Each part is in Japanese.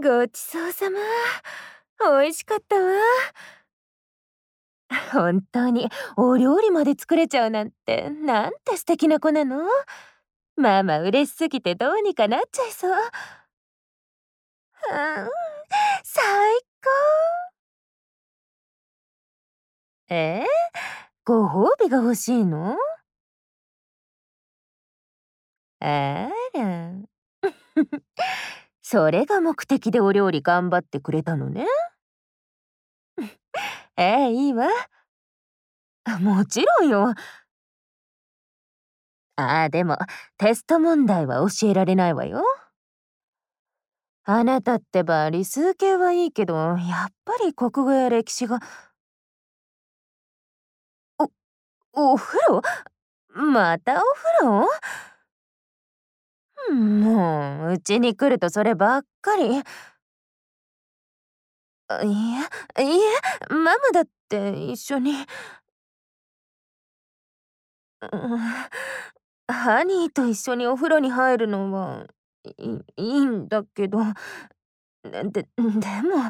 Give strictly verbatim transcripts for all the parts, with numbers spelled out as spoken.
ごちそうさま。美味しかったわ。本当にお料理まで作れちゃうなんて、なんて素敵な子なの。ママ嬉しすぎてどうにかなっちゃいそう。うん、最高。えー、ご褒美が欲しいの？あら。それが目的でお料理頑張ってくれたのね。ええ、いいわ。もちろんよ。ああ、でも、テスト問題は教えられないわよ。あなたってば理数系はいいけど、やっぱり国語や歴史が。お、お風呂？またお風呂？もう、うちに来るとそればっかり。あ、いえ、いえ、ママだって一緒に。うん、ハニーと一緒にお風呂に入るのは、いいいんだけど、ででも、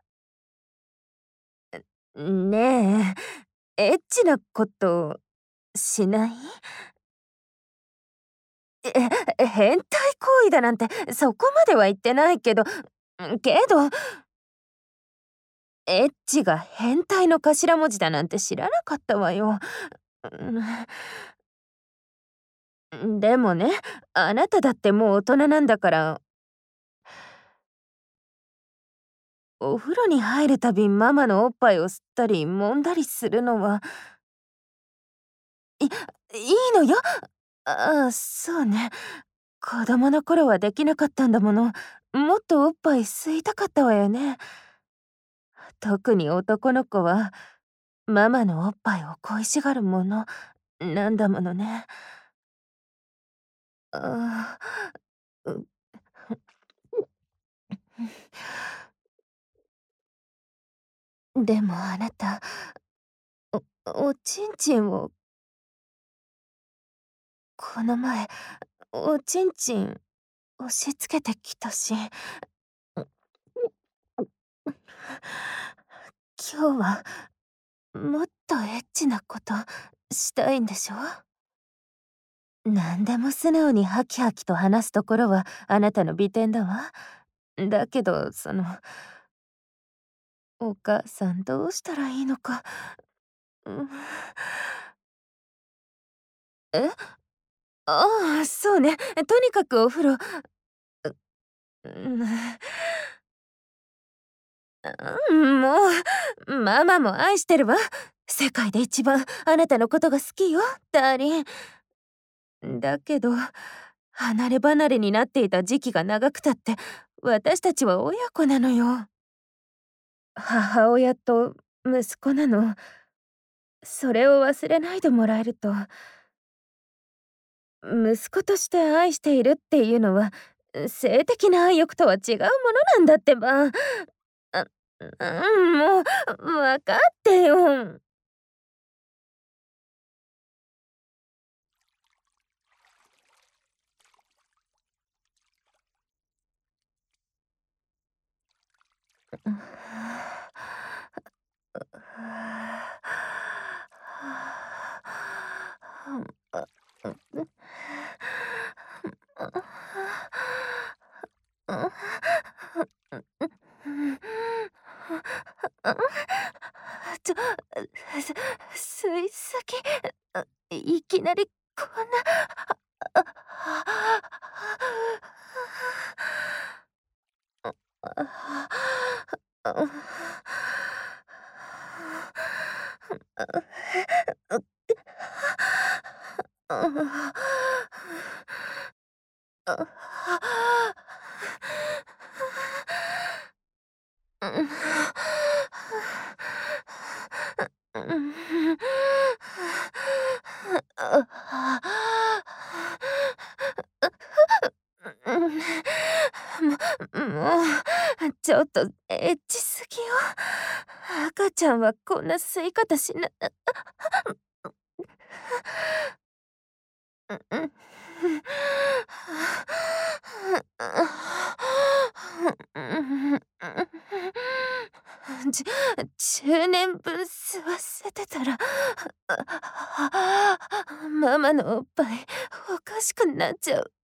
ねえ、エッチなことしない？え、変態行為だなんてそこまでは言ってないけど、けど、エッチが変態の頭文字だなんて知らなかったわよ。うん、でもね、あなただってもう大人なんだから、お風呂に入るたびママのおっぱいを吸ったり揉んだりするのは、いいいのよ。ああ、そうね。子供の頃はできなかったんだもの。もっとおっぱい吸いたかったわよね。特に男の子は、ママのおっぱいを恋しがるものなんだものね。ああ、うでもあなた、おおちんちんをこの前、おちんちん押し付けてきたし。今日はもっとエッチなことしたいんでしょ？何でも素直にハキハキと話すところはあなたの美点だわ。だけど、その、お母さんどうしたらいいのか。うん、え？ああ、そうね。とにかくお風呂。うん、うん、もう、ママも愛してるわ。世界で一番あなたのことが好きよ、ダーリン。だけど、離れ離れになっていた時期が長くたって、私たちは親子なのよ。母親と息子なの。それを忘れないでもらえると。息子として愛しているっていうのは、性的な愛欲とは違うものなんだってば。あ、うん、もう、分かってよ。ちょ、す吸いすぎ。いきなりこんな。ももう、ちょっとエッチすぎよ。赤ちゃんはこんな吸い方しな。 じじゅうねんぶん吸わせてたら、ママのおっぱいおかしくなっちゃう。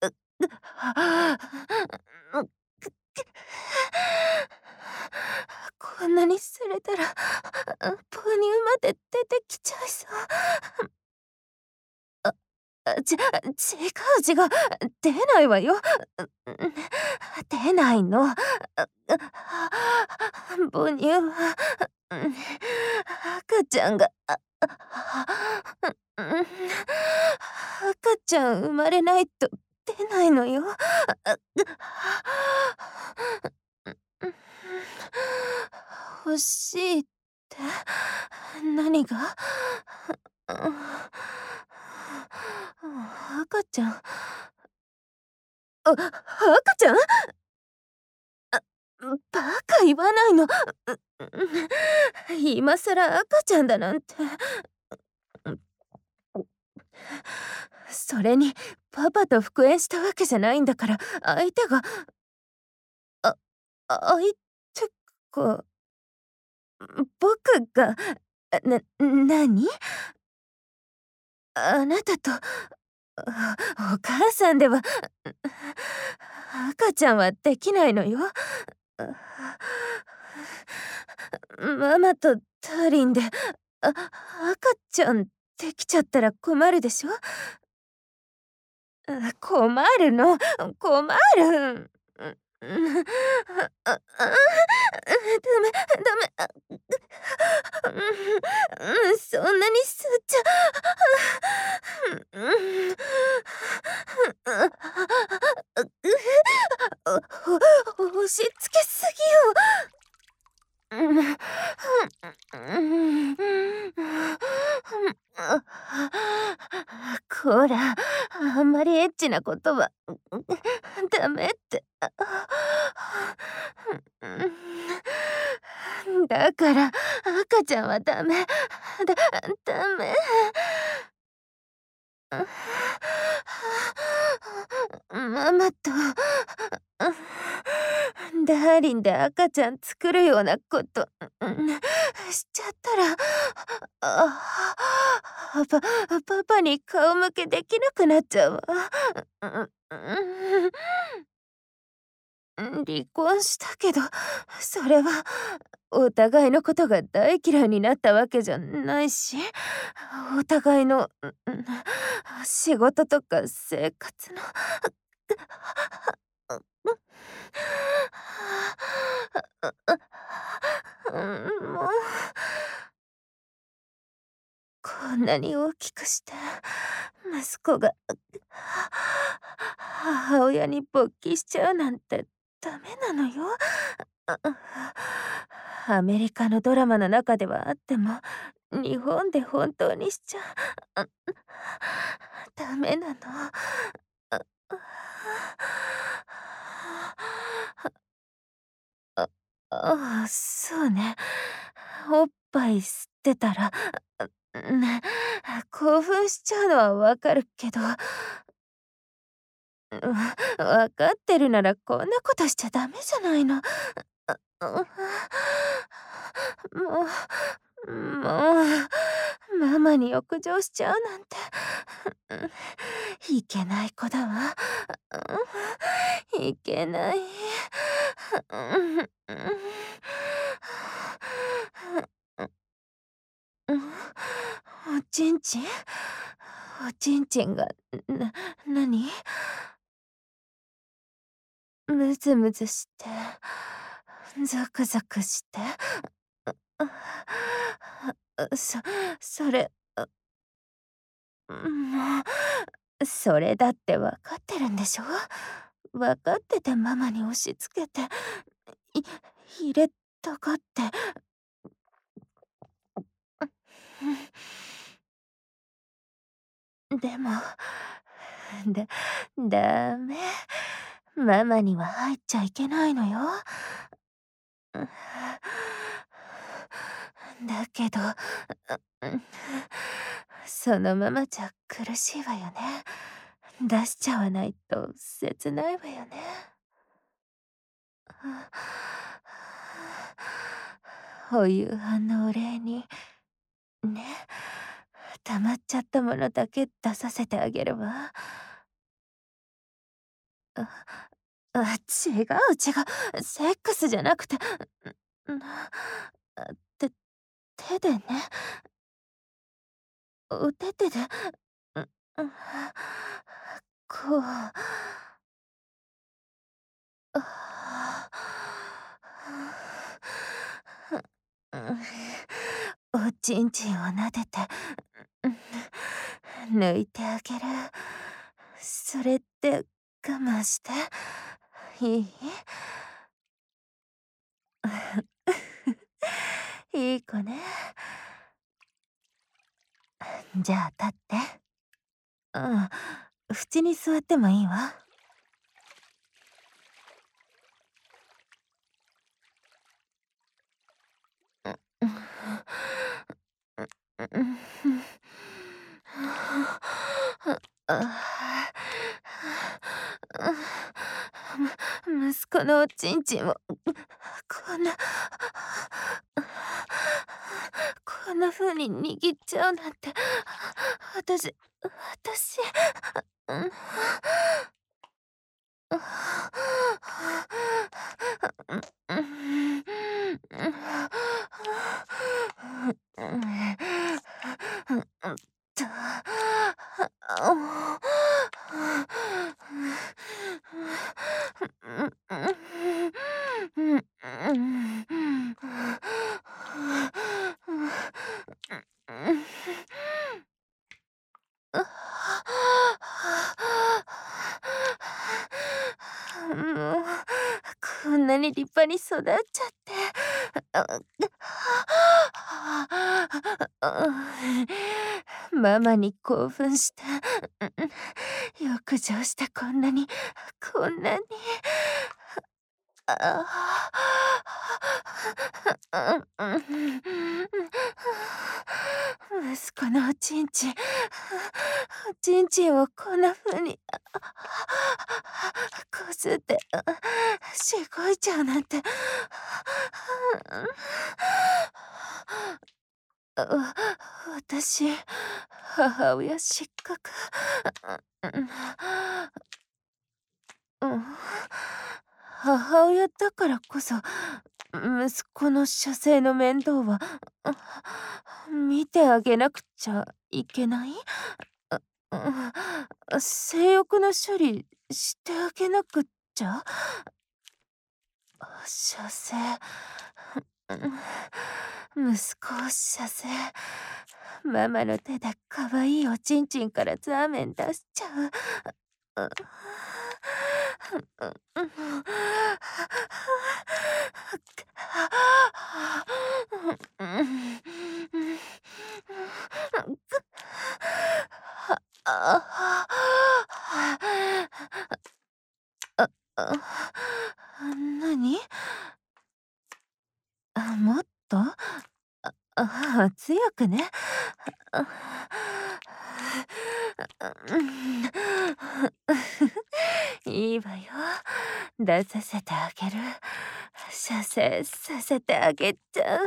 こんなにされたら、母乳まで出てきちゃいそう。あ、ち違う違う、出ないわよ。出ないの。母乳は、赤ちゃんが、赤ちゃん生まれないと出ないのよ。欲しいって何が？赤ちゃん。あ、赤ちゃん？バカ言わないの。今さら赤ちゃんだなんて。それにパパと復縁したわけじゃないんだから、相手が、あ、相手が、僕が、な、なに？あなたと、お母さんでは、赤ちゃんはできないのよ。ママとダーリンで、あ、赤ちゃんできちゃったら困るでしょ？困るの、困る。ダメ、ダメ。そんなに吸っちゃ、押し付けすぎよ。こら、あんまりエッチなことはダメって。だから赤ちゃんはダメ。だ、ダメ。ママとダーリンで赤ちゃん作るようなことしちゃったら、あ、パパパに顔向けできなくなっちゃうわ。離婚したけど、それはお互いのことが大嫌いになったわけじゃないし、お互いの仕事とか生活のもうこんなに大きくして息子が母親に勃起しちゃうなんてダメなのよ。アメリカのドラマの中ではあっても日本で本当にしちゃダメなの。ああ、そうね。おっぱい吸ってたら、ね、興奮しちゃうのはわかるけど、わかってるならこんなことしちゃダメじゃないの。もう、もう、ママに浴場しちゃうなんて、いけない子だわ。いけない。おちんちんおちんちんが、な、なに？ムズムズして、ザクザクして、そ、それ、もう、それだってわかってるんでしょ？わかっててママに押し付けて、い入れたがって。でも、だダメ。ママには入っちゃいけないのよ。だけど、そのままじゃ苦しいわよね。出しちゃわないと切ないわよね。 お夕飯のお礼に、ね、溜まっちゃったものだけ出させてあげるわ。あ、あ、違う違う、セックスじゃなくて、ん、ん、あ、て手でね、お手手で、ん、ん、こう、ああ、うん、おちんちんを撫でて、うん、抜いてあげる。それって我慢して。いい？いい子ね。じゃあ立って。うん、縁に座ってもいいわ。うん。うん。む息子のおちんちんを、こんなこんな風に握っちゃうなんて、私私、うん。うん。うんと。もう、こんなに立派に育っちゃって。ママに興奮して、浴場してこんなに、こんなに。ああ。息子のおちんちん、おちんちんをこんな風に、こすって、しごいちゃうなんて。わ私、母親失格。うん。母親だからこそ、息子の射精の面倒は、見てあげなくちゃいけない？うん、性欲の処理してあげなくっちゃ？射精、うん、息子を射精、ママの手で可愛いおちんちんからザーメン出しちゃう。う、うん、うん。ああ、あ、なに？あ、もっと？ああ、強くね。あ、いいわよ。出させてあげる。射精させてあげちゃう。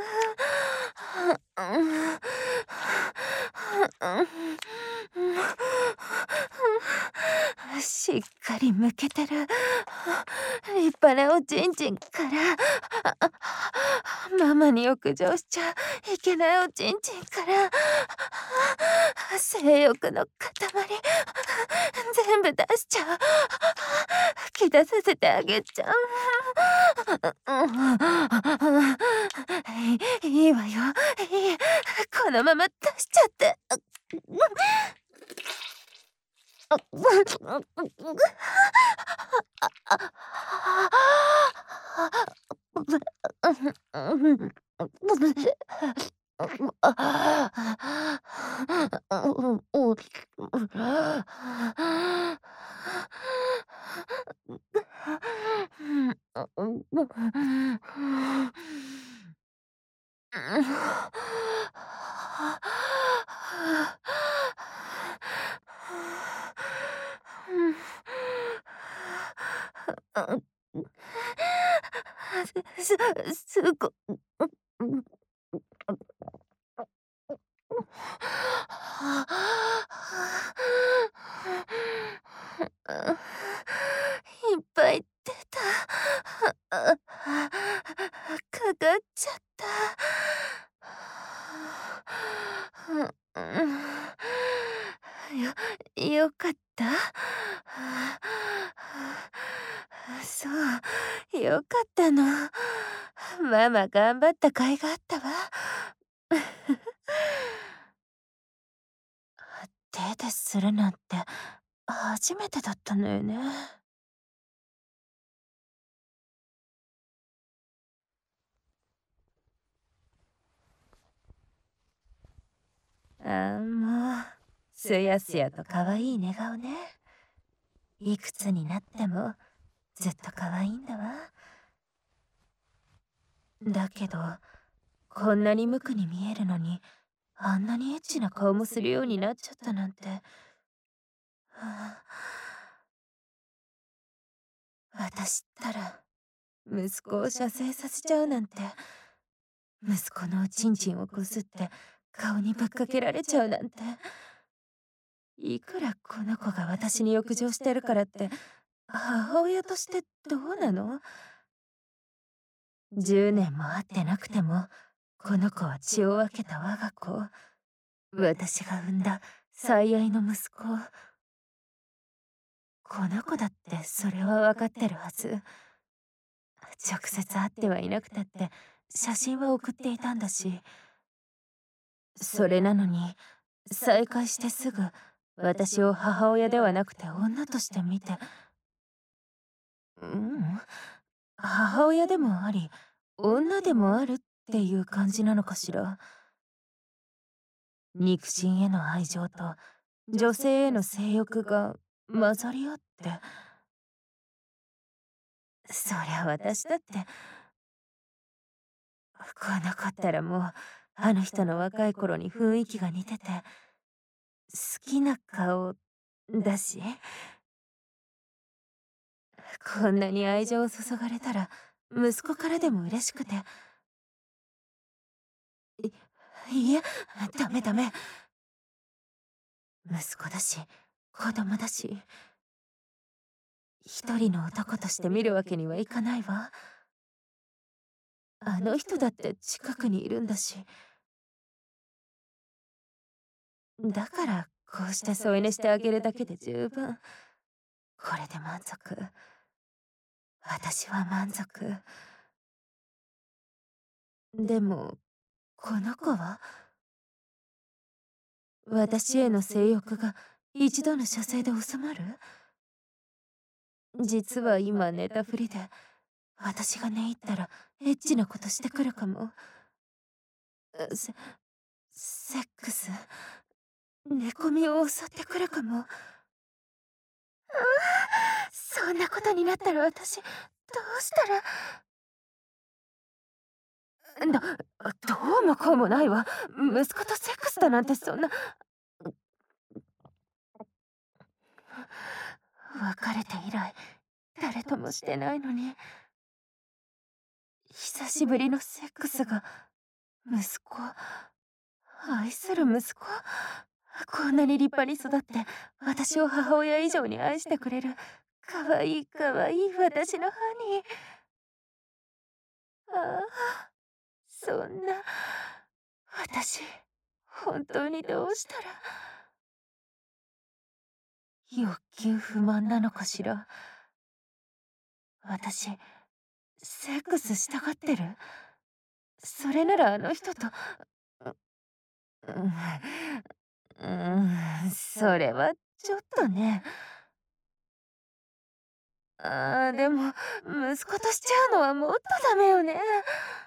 しっかりむけてる。立派なおちんちんから、ママに浴場しちゃいけないおちんちんから、性欲の塊、全部出しちゃう。吹き出させてあげちゃう。いいいいわよ。いい。このまま出しちゃって。すすすごいっぱい出た。かかっちゃった。よよかった。そう、よかったの。ママ頑張った甲斐があったわ。手でするなんて初めてだったのよね。ああ、もう、すやすやと可愛い寝顔ね。いくつになってもずっと可愛いんだわ。だけど、こんなに無垢に見えるのに、あんなにエッチな顔もするようになっちゃったなんて。はあ、私ったら、息子を射精させちゃうなんて。息子のおちんちんをこすって顔にぶっかけられちゃうなんて。いくらこの子が私に欲情してるからって母親としてどうなの？じゅうねんも会ってなくてもこの子は血を分けた我が子、私が産んだ最愛の息子。この子だってそれは分かってるはず。直接会ってはいなくたって写真は送っていたんだし。それなのに再会してすぐ私を母親ではなくて女として見て、うん、母親でもあり女でもあるっていう感じなのかしら。肉親への愛情と女性への性欲が混ざり合って。そりゃ私だってこの子ったらもうあの人の若い頃に雰囲気が似てて好きな顔だし、こんなに愛情を注がれたら息子からでも嬉しくて。いいえ、ダメダメ。息子だし子供だし一人の男として見るわけにはいかないわ。あの人だって近くにいるんだし。だからこうして添い寝してあげるだけで十分。これで満足。私は満足。でもこの子は私への性欲が一度の射精で収まる？実は今寝たふりで私が寝入ったらエッチなことしてくるかも。セセックス、寝込みを襲ってくるかも。ああ、そんなことになったら私どうしたら。どどうもこうもないわ。息子とセックスだなんてそんな。別れて以来誰ともしてないのに久しぶりのセックスが。息子、愛する息子、こんなに立派に育って私を母親以上に愛してくれるかわいいかわいい私のハニー。ああ、そんな私本当にどうしたら。欲求不満なのかしら。私セックスしたがってる？それならあの人と。う、うん、それはちょっとね。ああ、でも息子としちゃうのはもっとダメよね。